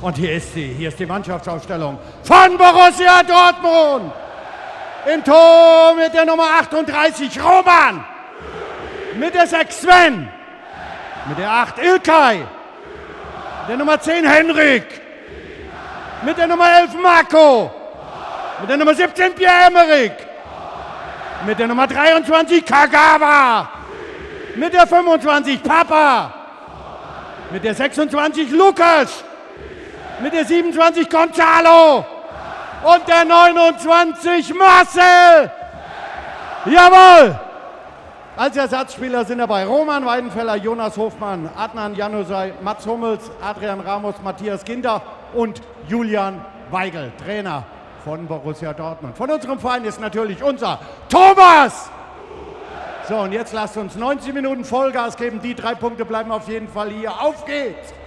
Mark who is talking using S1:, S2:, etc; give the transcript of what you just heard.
S1: Und hier ist sie, hier ist die Mannschaftsaufstellung von Borussia Dortmund. Im Tor mit der Nummer 38 Roman, mit der 6 Sven, mit der 8 Ilkay, mit der Nummer 10 Henrik, mit der Nummer 11 Marco, mit der Nummer 17 Pierre-Emerick, mit der Nummer 23 Kagawa, mit der 25 Papa, mit der 26 Lukas, mit der 27 Gonzalo und der 29 Marcel. Jawohl! Als Ersatzspieler sind dabei Roman Weidenfeller, Jonas Hofmann, Adnan Januzaj, Mats Hummels, Adrian Ramos, Matthias Ginter und Julian Weigel, Trainer von Borussia Dortmund. Von unserem Verein ist natürlich unser Thomas! So, und jetzt lasst uns 90 Minuten Vollgas geben. Die 3 Punkte bleiben auf jeden Fall hier. Auf geht's!